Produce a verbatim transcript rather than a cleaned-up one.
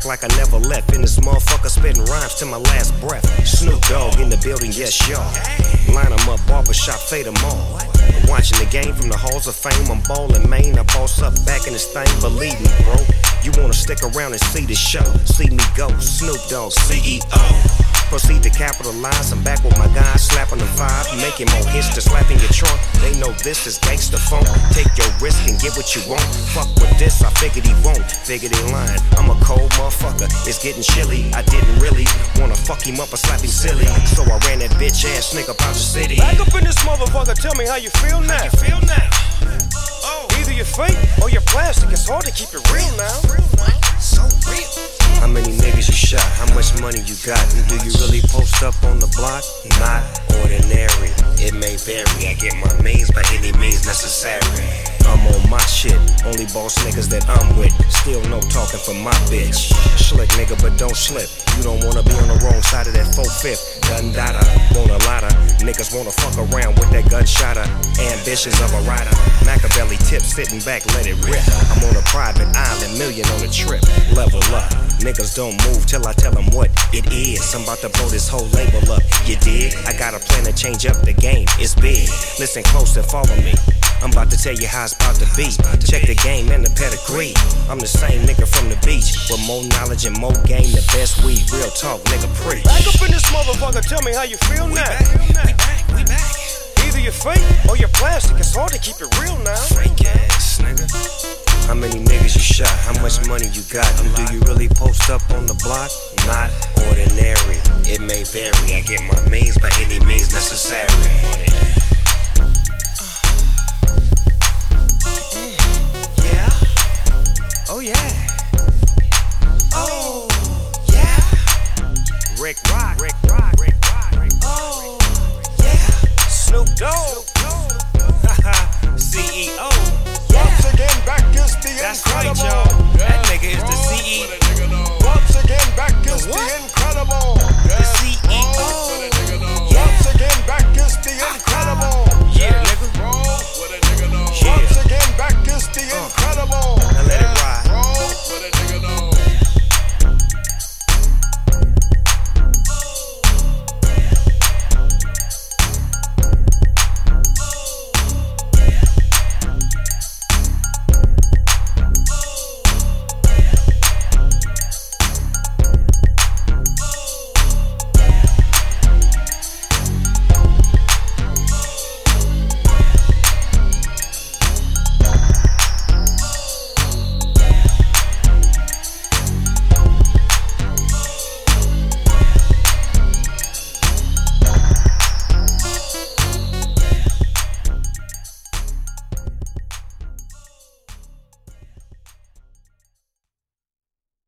back like I never left. In this motherfucker spitting rhymes to my last breath. Snoop Dogg in the building, yes y'all. Line 'em up, barbershop, fade 'em all. Watching the game from the halls of fame. I'm ballin' Maine, I boss up back in this thing. Believe me, bro, you wanna stick around and see the show. See me go, Snoop Dogg, C E O. Proceed to capitalize, I'm back with my guys, slapping them five, making more hits to slapping your trunk. They know this is gangsta funk. Take your risk and get what you want. Fuck with this, I figured he won't. Figured he lying. I'm a cold motherfucker. It's getting chilly. I didn't really wanna fuck him up or slap him silly, so I ran that bitch ass nigga out the city. Back up in this motherfucker. Tell me how you feel now. How you feel now? Oh. Either you're fake or you're plastic. It's hard to keep it real now. So real. How many niggas you shot? How much money you got? And do you really post up on the block? Not ordinary. It may vary. I get my means by any means necessary. I'm on my shit. Only boss niggas that I'm with. Still no talking for my bitch. Slick nigga, but don't slip. You don't wanna be on the wrong side of that four-fifth. Gun data, want a lotta. Niggas wanna fuck around with that gunshotter. Ambitions of a rider. Machiavelli tips, sitting back, let it rip. I'm on a private island, million on a trip. Level up. Niggas don't move till I tell them what it is. I'm about to blow this whole label up, you dig? I got a plan to change up the game, it's big. Listen close and follow me. I'm about to tell you how it's about to be. Check the game and the pedigree. I'm the same nigga from the beach, with more knowledge and more game, the best weed. Real talk, nigga, preach. Back up in this motherfucker. Tell me how you feel We now. back, we back, we back. Either you're fake or you're plastic. It's hard to keep it real now. Fake ass nigga. How many niggas you shot? How much money you got? And do you really post up on the block? Not ordinary. It may vary. I get my means by any means necessary. Yeah. Oh yeah. Oh yeah. Rick Rock. Rick Rock. Rick Rock. Oh yeah. Snoop Dogg. C E O. Once again, back is the That's incredible. right, y'all. That nigga is the C E O. Once again, back is the incredible.